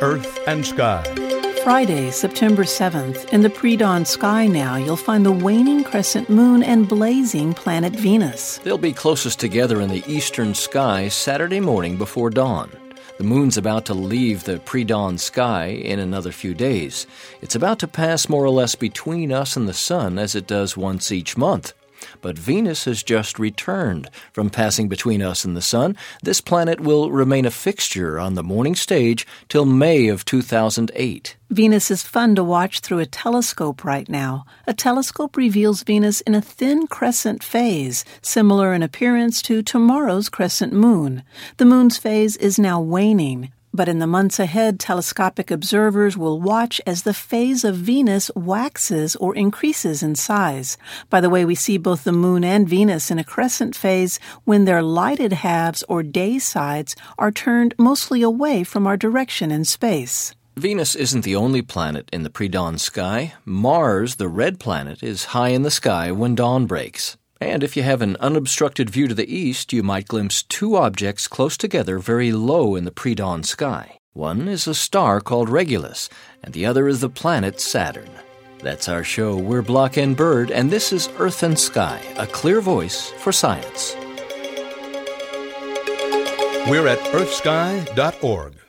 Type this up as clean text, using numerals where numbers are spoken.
Earth and Sky. Friday, September 7th. In the pre-dawn sky now, you'll find the waning crescent moon and blazing planet Venus. They'll be closest together in the eastern sky Saturday morning before dawn. The moon's about to leave the pre-dawn sky in another few days. It's about to pass more or less between us and the sun as it does once each month. But Venus has just returned from passing between us and the sun. This planet will remain a fixture on the morning stage till May of 2008. Venus is fun to watch through a telescope right now. A telescope reveals Venus in a thin crescent phase, similar in appearance to tomorrow's crescent moon. The moon's phase is now waning. But in the months ahead, telescopic observers will watch as the phase of Venus waxes or increases in size. By the way, we see both the moon and Venus in a crescent phase when their lighted halves or day sides are turned mostly away from our direction in space. Venus isn't the only planet in the pre-dawn sky. Mars, the red planet, is high in the sky when dawn breaks. And if you have an unobstructed view to the east, you might glimpse two objects close together very low in the pre-dawn sky. One is a star called Regulus, and the other is the planet Saturn. That's our show. We're Block and Bird, and this is Earth and Sky, a clear voice for science. We're at earthsky.org.